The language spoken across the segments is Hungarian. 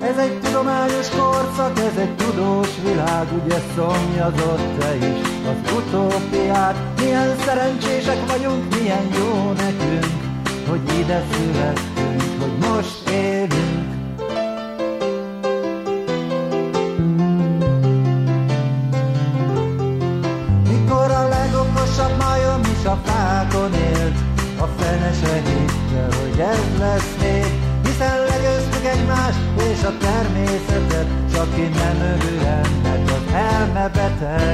Ez egy tudományos korszak, ez egy tudós világ, ugye szomjazott te is az utópiát. Milyen szerencsések vagyunk, milyen jó nekünk, hogy ide születtünk, hogy most élünk. Mikor a legokosabb majom is a fákon élt, a fene se hitte, hogy ez lesz még, hiszen legyőztük egymást és a természetet, csak ki nem örül ennek, az elmebeteg.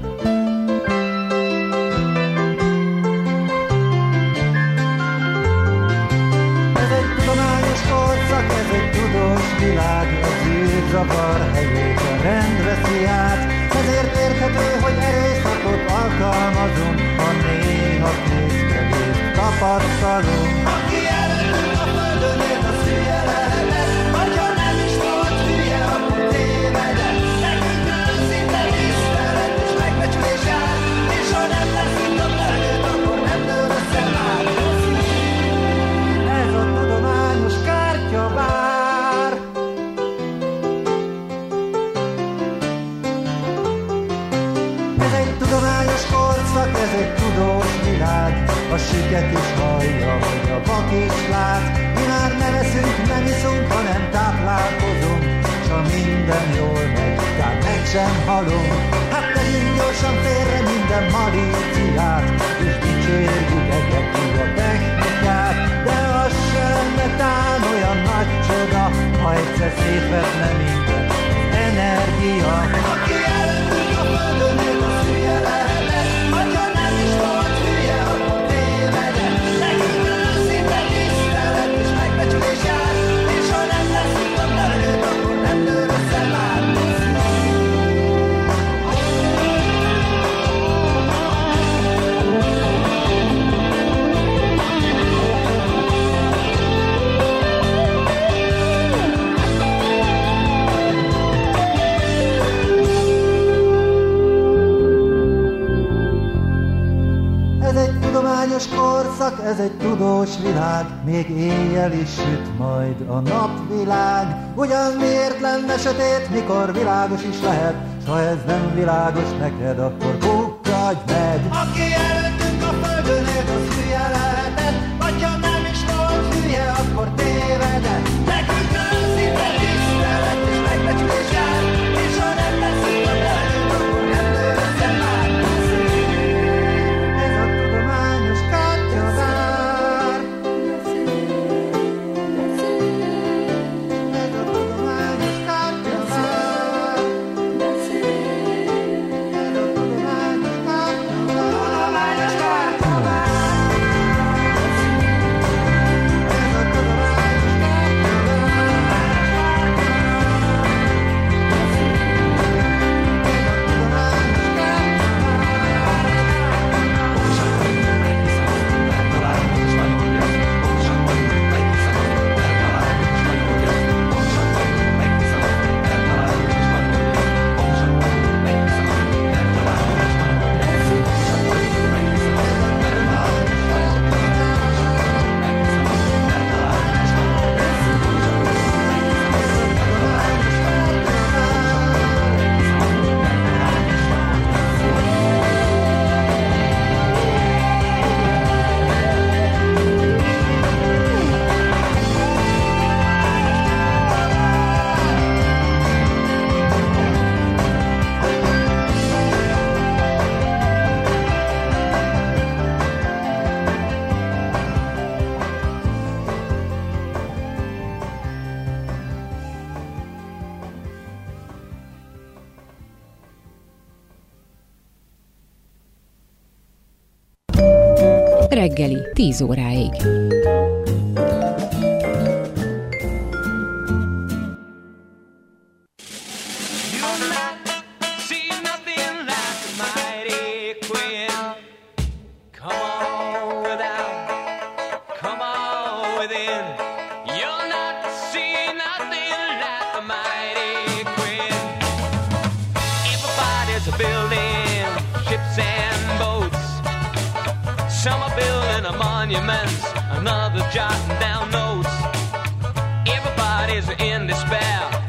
Ez egy tudományos korszak, ez egy tudós világ, az űrzavar helyét a rend veszi át, ezért érthető, hogy erőszakot alkalmazunk, ha néha készkedést tapasztalunk. Aki előttünk a földön élt, az hülye lehetett, vagy ha nem is volt hülye, akkor tévedett. Nekünk őszinte tisztelet és megbecsülés jár, és ha nem leszünk a földön, akkor nem dől össze már. Ez a tudományos kártyavár. Ez egy tudományos korszak, ez egy tudós világ, a süket is hallja, hogy a vak is lát. Mi már nem eszünk, nem iszunk, hanem táplálkozunk, s ha minden jól megy, tehát meg sem halunk. Hát tegyünk gyorsan félre minden malíciát, és dicsérjük egyetlen a technikát. De az sem metán olyan nagy csoda, ha egyszer szétvetne minden energia. Aki előttünk a földön él, az hülye lehetett, vagy ha nem is volt hülye, akkor tévedett. Nekünk őszinte tisztelet és megbecsülés jár, és ha nem leszünk a földön, akkor nem dől össze már. Tudományos korszak, ez egy tudós világ, még éjjel is süt majd a napvilág. Ugyan miért lenne sötét, mikor világos is lehet, s ha ez nem világos neked, akkor bukkadj meg. Aki előttünk a földön élt, az hülye lehetett, vagy ha nem is volt hülye, akkor tévedett. Nekünk őszinte tisztelet és megbecsülés jár, és ha nem leszünk a földön, akkor nem dől össze már. Reggeli, 10 óráig. Some are building a monument, another jotting down notes. Everybody's in despair.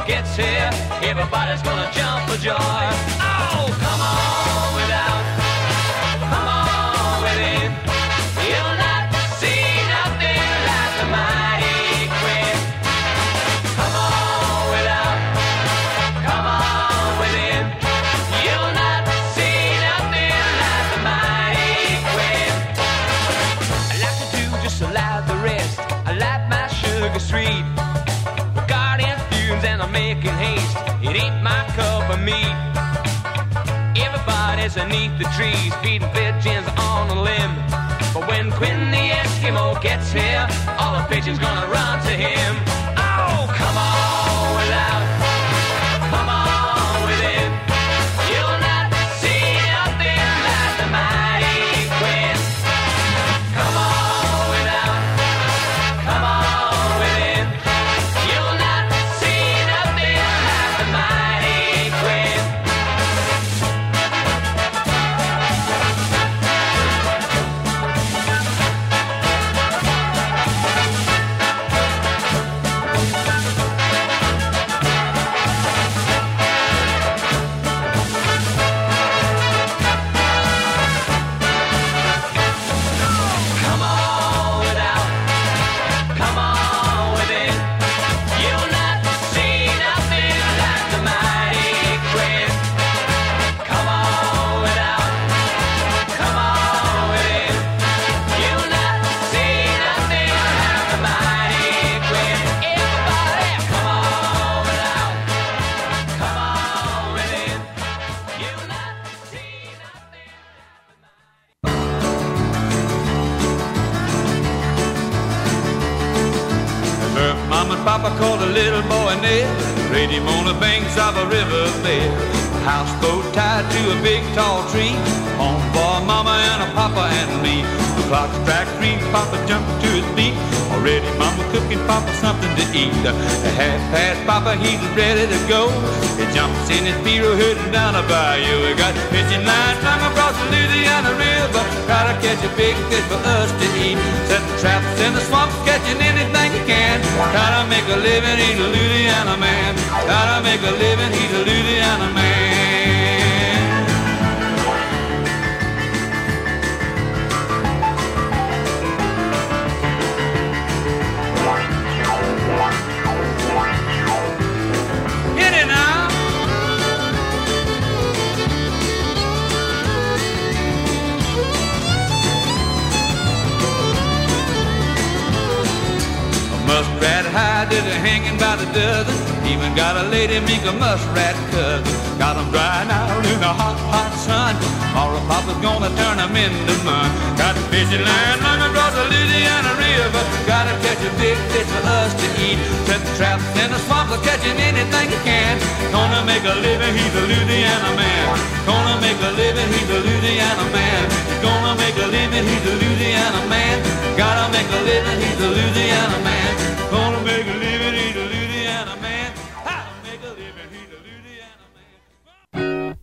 gets here, everybody's gonna jump for joy. Oh, come on without, come on within. You'll not see nothing like the mighty Queen. Come on without, come on within. You'll not see nothing like the mighty Queen. I like to do just like the rest. I like my sugar sweet. Guardian fumes and I'm making haste. It ain't my cup of meat. Everybody's beneath the trees, feeding pigeons on a limb. But when Quinn the Eskimo gets here, all the pigeons gonna run to him. Oh, come on without, come on within. You'll not see nothing like the mighty Quinn. Come on without, come on within. You'll not see nothing like the mighty Quinn. Come on without, come on within. You'll not see nothing like the mighty Quinn. Come on without, come on within. You'll not see nothing like the mighty Quinn. Everybody, come on without, come on within. You'll not see nothing like the Her mama and papa called a little boy Ned, laid him on the banks of a riverbed. Houseboat tied to a big tall tree, home for mama and a papa and me. The clock struck 3, papa jumped to his feet. Already mama cooking papa something to eat. At 1:30 papa, he's ready to go. He jumps in his Piro, heading down a bayou. We got fishing lines strung across the Louisiana River. Gotta catch a big fish for us to eat. Setting traps in the swamps, catching anything you can. Gotta make a living, he's a Louisiana man. Gotta make a living, he's a Louisiana man. Get it now. A muskrat hide is hanging by the dozen. Even got a lady make a muskrat cousin. Got 'em drying out in the hot, hot sun. Tomorrow papa's gonna turn 'em into mud. Got a fishing line long across the Louisiana River. Gotta catch a big fish for us to eat. Set traps in the swamps, catching anything you can. Gonna make a living, he's a Louisiana man. Gonna make a living, he's a Louisiana man. Gonna make a living, he's a Louisiana man. Gotta make a living, he's a Louisiana man. Gonna make a living, he's a Louisiana man. How make a living, he's a Louisiana man.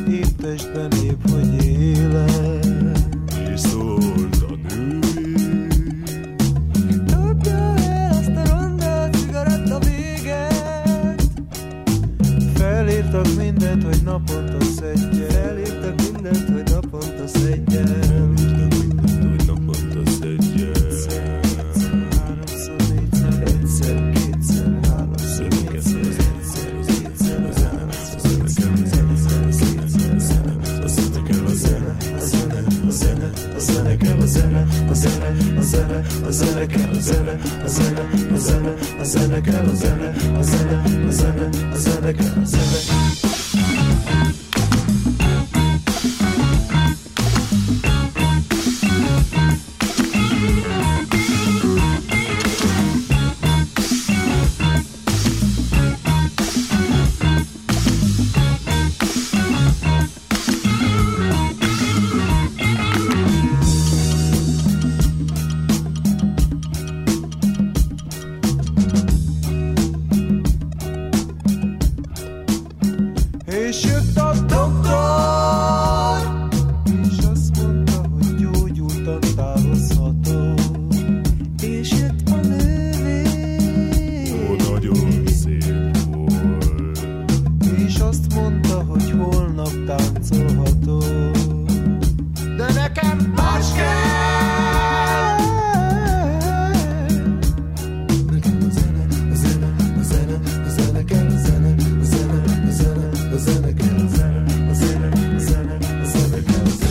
Testben épp, hogy élek. És szólt a nővér. Dobja el azt a ronda cigaretta véget. Felírtak mindent, hogy naponta szedjen. Felírtak mindent, hogy naponta szedjen. Felírtak mindent, hogy naponta szedjen. Háromszor, négyszer, egyszer, kétszer, háromszor, négyszer, egyszer, kétszer, a zene, a zene kell, a zene, a zene, a zene, a zene kell, a zene, a zene, a zene, a zene kell, a zene, a zene, a zene, a zene kell, a zene, a zene, a zene, a zene kell, a zene. És jött a doktor, és azt mondta, hogy gyógyultan távozható. És jött a nővér, Ó, nagyon szép volt. és azt mondta, hogy holnap táncolható. De nekem más kell. Nekem a zene, a zene, a zene, a zene kell, a zene, a zene, a zene, a zene kell, a zene, a zene, a zene, a zene kell, a zene.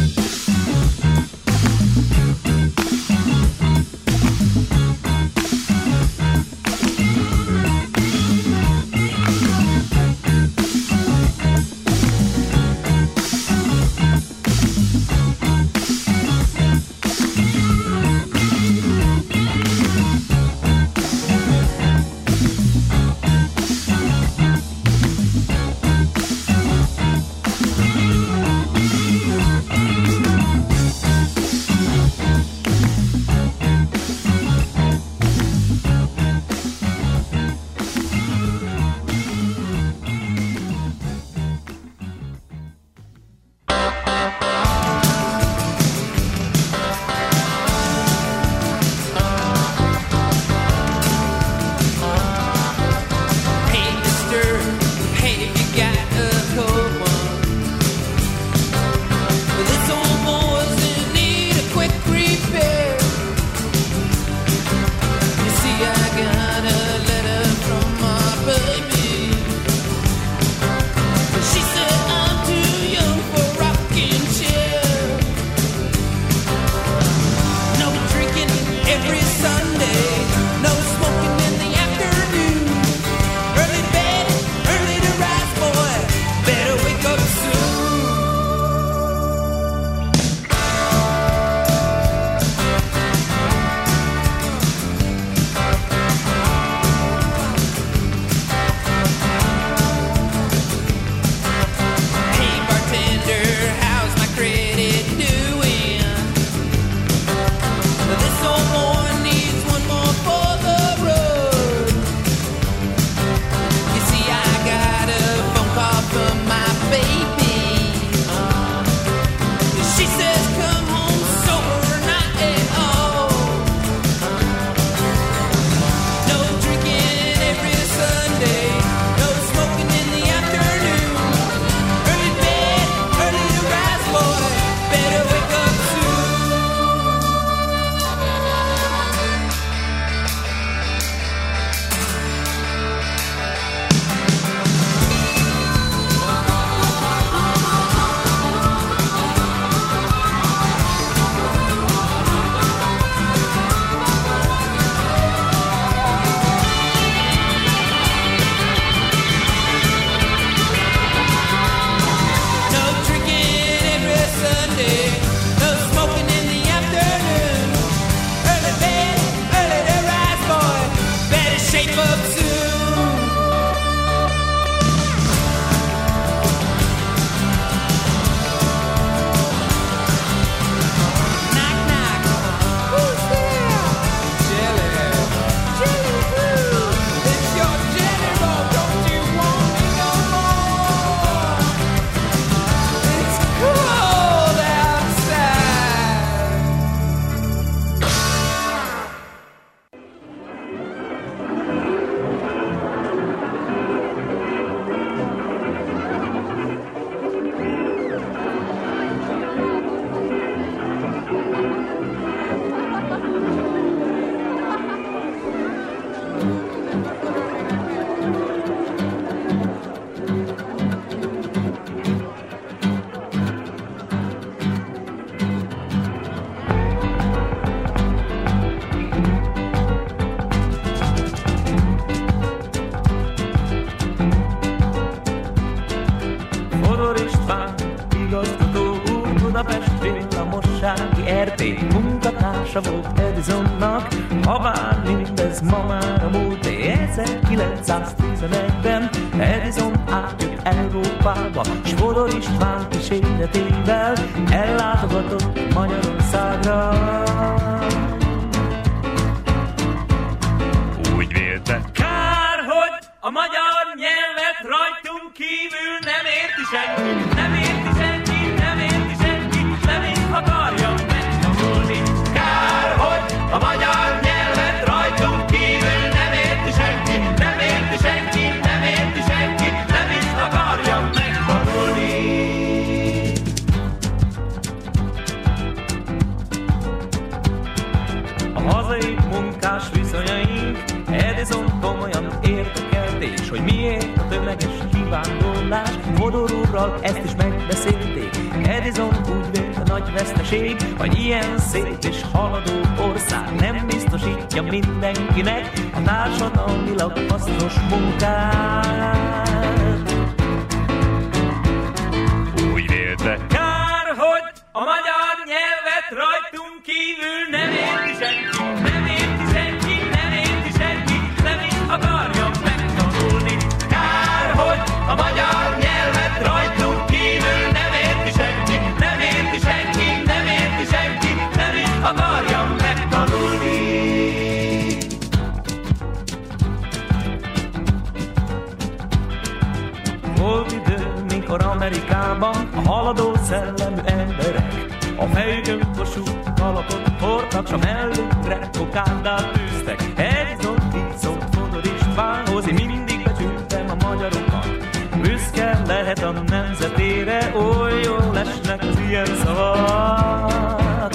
Hey, mister, hey, you got a cold one. This old boy's in need of quick repair. You see, I got a letter from my baby. She said I'm too young for rocking chair. No drinking every Sunday, no smoking in the afternoon. Early to bed, early to rise, boy. Better wake up soon. Hey, bartender, how's my credit doing? This old boy needs one more for the road. You see, I got a phone call from my baby. István, igazgató úr, Budapest villamossági Erdély munkatársa volt Edisonnak, habár mindez ma már a múlté. 1911-ben Edison átjött Európába, s Fodor István kíséretével ellátogatott Magyarországra. Úgy vélte, kár, hogy a magyar nyelvet rajtunk kívül nem érti senki, nem érti senki, nem érti senki, nem is akarja megtanulni. Kár, hogy a magyar nyelvet rajtunk kívül nem érti senki, nem érti senki, nem érti senki, nem is akarja megtanulni. A hazai munkás viszonyaink Edison komolyan érdekelte, és hogy miért a tömeges kivándorlás. Fodor úrral ezt is megbeszélték. Edison úgy vélte, nagy veszteség, hogy ilyen szép és haladó ország nem biztosítja mindenkinek a társadalmilag hasznos munkát. Úgy vélte, kár, hogy a magyar nyelvet rajtunk kívül nem érti senki, nem érti senki, nem érti senki, nem is akarja megtanulni. Kár, hogy a magyar nyelvet rajtunk kívül nem érti senki, nem érti senki, nem érti senki, nem is akarja megtanulni. Volt idő, mikor Amerikában a haladó szellemű emberek a fejükön kosult kalapot hordtak, s a mellükre kokádát tűztek. Edison így szólt Fodor Istvánhoz, én mindig becsültem a magyarokat. Büszke lehet a nemzetére, oly jól esnek az ilyen szavak.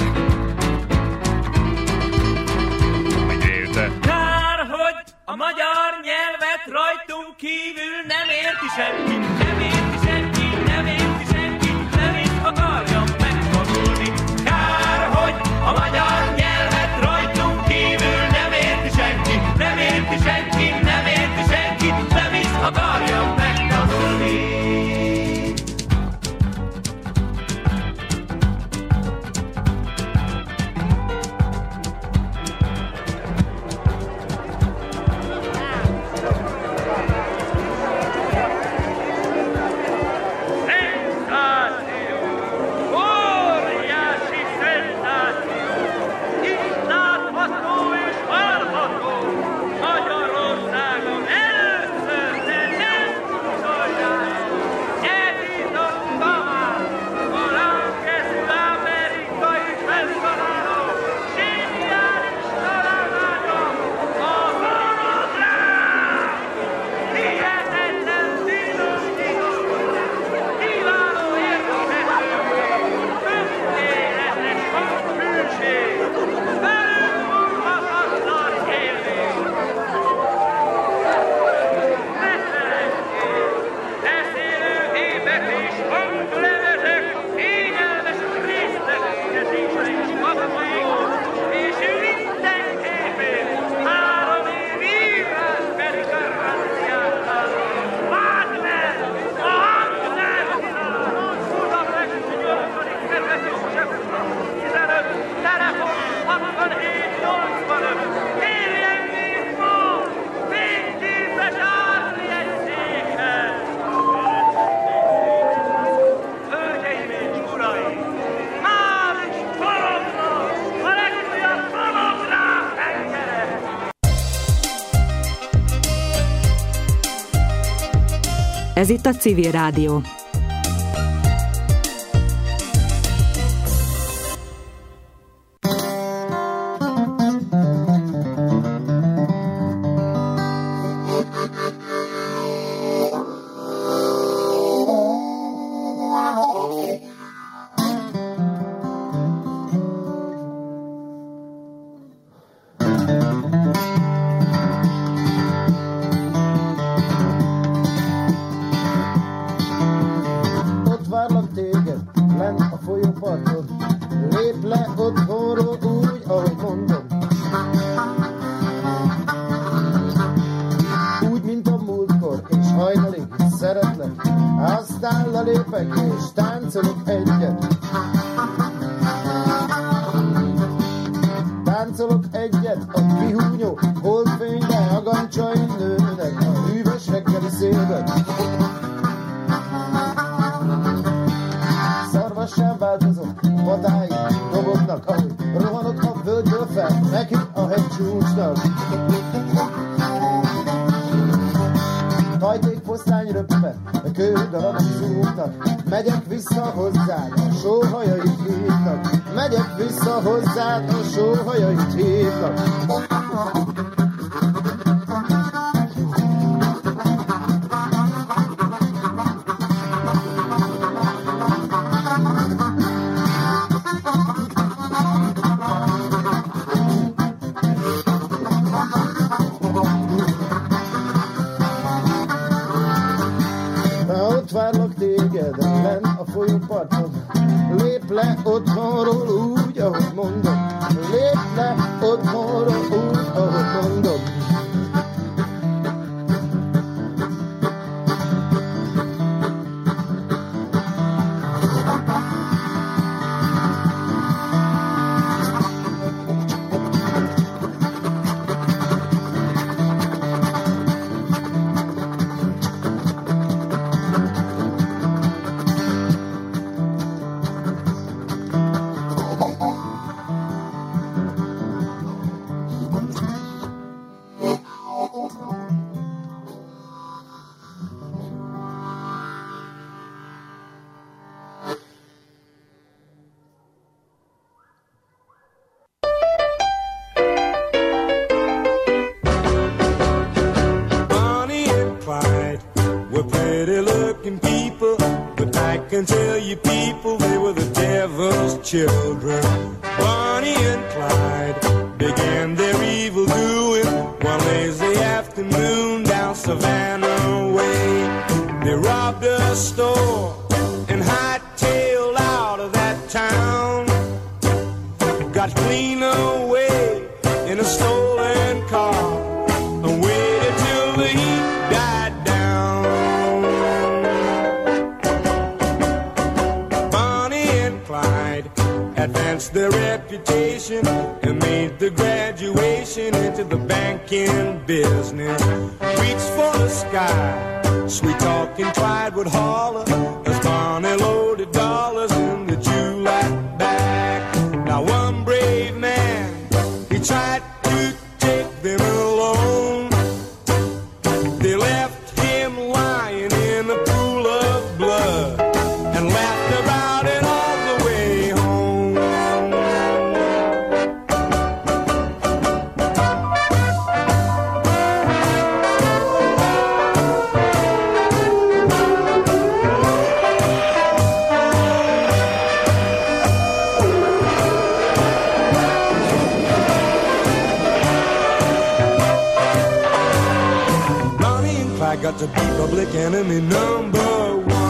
Kár, hogy a magyar nyelvet rajtunk kívül nem érti senki, nem érti senki, nem érti senki, nem is akarja megtanulni. Kár, hogy a magyar nyelvet rajtunk kívül nem érti senki, nem érti senki, nem érti senki, nem is akarja megtanulni. Ez itt a Civil Rádió. Aztán lelépek és táncolok egyet. Táncolok egyet a kihúnyó holdfényben, a gancsaim nőnek a hűvös reggeli szélben. Szarvassá változok, vadáig dobognak, ahogy rohanok a völgyből fel, neki a hegycsúcsnak. Hajtékfoszlány röppe, a kődarabok szúrnak, megyek vissza hozzád, a sóhajait hívnak. Megyek vissza hozzád, a sóhajait hívnak. Várlak téged, lenn a folyóparton. Lép le otthonról úgy, ahogy mondom. Lép le otthonról úgy, ahogy mondom. Children, Bonnie and Clyde, began their evil doing one lazy afternoon down Savannah Way. They robbed a store and hightailed out of that town. Got clean away in a stolen car and waited till the heat died down. Bonnie and Clyde advanced their reputation and made the graduation into the banking business. Reached for the sky, sweet talking Clyde would holler as Bonnie loaded dollars in the July bag. Now one brave man, he tried to take them alone. They left him lying in a pool of blood and laughed about it all the way home. Bonnie and Clyde got to be public enemy number one.